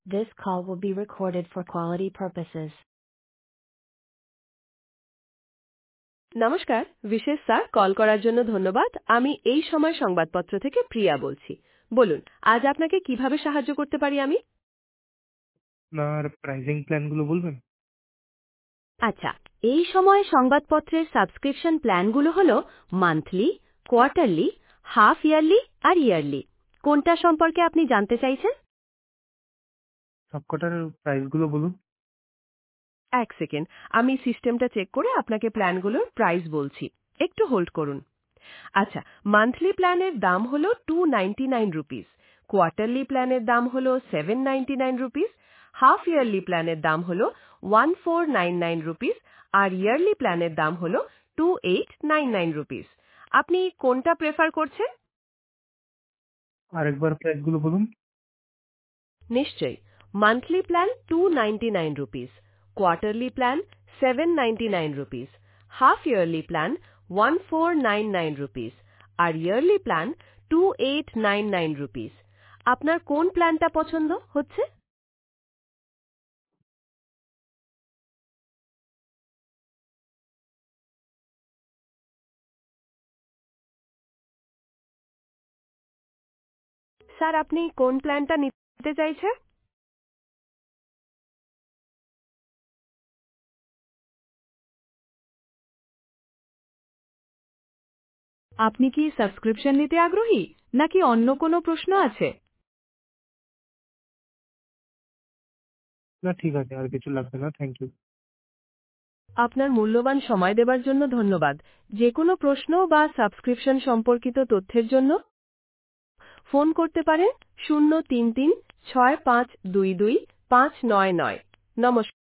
This call will be recorded for quality purposes. নমস্কার বিশেষ sir call করার জন্য ধন্যবাদ আমি এই সময় সংবাদপত্র থেকে প্রিয়া বলছি বলুন আজ আপনাকে কিভাবে সাহায্য করতে পারি আমি আপনার প্রাইসিং প্ল্যানগুলো বলবেন? আচ্ছা এই সময় সংবাদপত্রের সাবস্ক্রিপশন প্ল্যানগুলো হলো মান্থলি কোয়ার্টারলি হাফ ইয়ারলি আর ইয়ারলি কোনটা সম্পর্কে আপনি জানতে চাইছেন সবকটার প্রাইসগুলো বলুন। এক সেকেন্ড আমি সিস্টেমটা চেক করে আপনাকে প্ল্যানগুলোর প্রাইস বলছি একটু হোল্ড করুন আচ্ছা মান্থলি প্ল্যানের দাম হলো 299 রুপিস কোয়ার্টারলি প্ল্যানের দাম হলো 799 রুপিস হাফ ইয়ারলি প্ল্যানের দাম হলো 1499 রুপিস আর ইয়ারলি প্ল্যানের দাম হলো 2899 রুপিস আপনি কোনটা প্রেফার করছেন আরেকবার প্রাইসগুলো বলুন। নিশ্চয়ই monthly plan 299 rupees quarterly plan 799 rupees half yearly plan 1499 rupees আর ইয়ারলি প্ল্যান 2899 রুপিস আপনার কোন প্ল্যানটা পছন্দ হচ্ছে স্যার আপনি কোন প্ল্যানটা নিতে চাইছেন আপনি কি সাবস্ক্রিপশন নিতে আগ্রহী নাকি অন্য কোনো প্রশ্ন আছে না ঠিক আছে, আর কিছু লাগবে না, থ্যাংক ইউ। আপনার মূল্যবান সময় দেবার জন্য ধন্যবাদ যে কোনো প্রশ্ন বা সাবস্ক্রিপশন সম্পর্কিত তথ্যের জন্য ফোন করতে পারেন 033 6522 599 নমস্কার